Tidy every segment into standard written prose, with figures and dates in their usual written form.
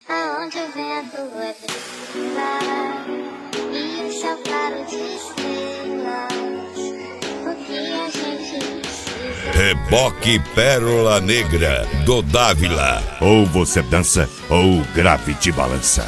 aonde o vento é brisa e o céu claro de estrelas, o que a gente precisa. Reboque Pérola Negra, do Dávila. Ou você dança, ou o grave te balança.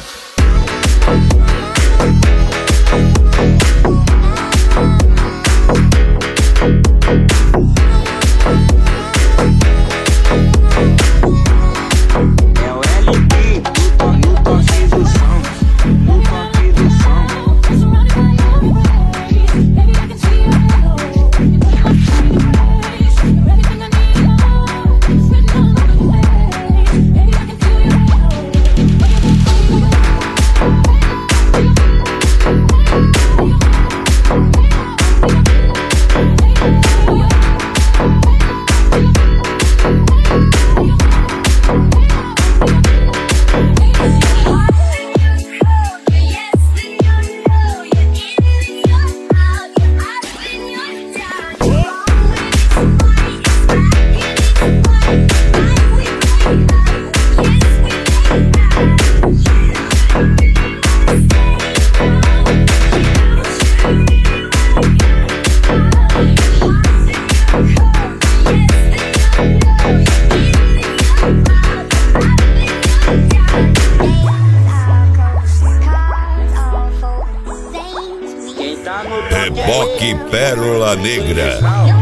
Reboque Pérola Negra.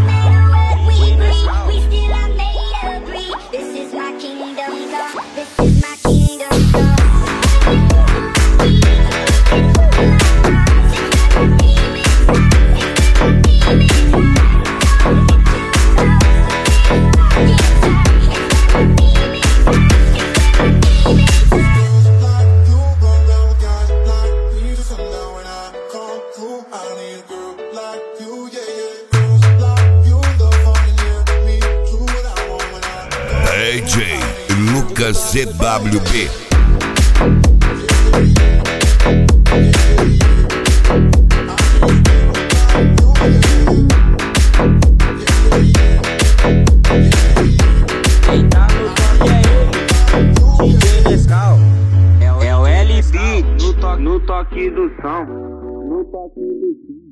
DJ Lucas CWB. É o LP no toque do som.